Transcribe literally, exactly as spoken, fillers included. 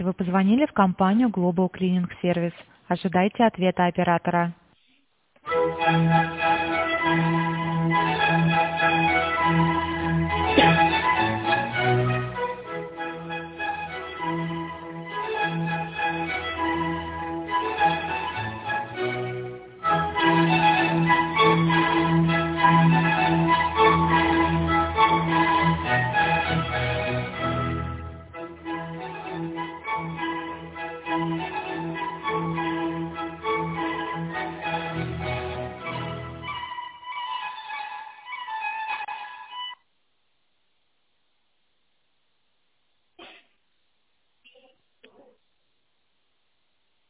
Вы позвонили в компанию Global Cleaning Service. Ожидайте ответа оператора.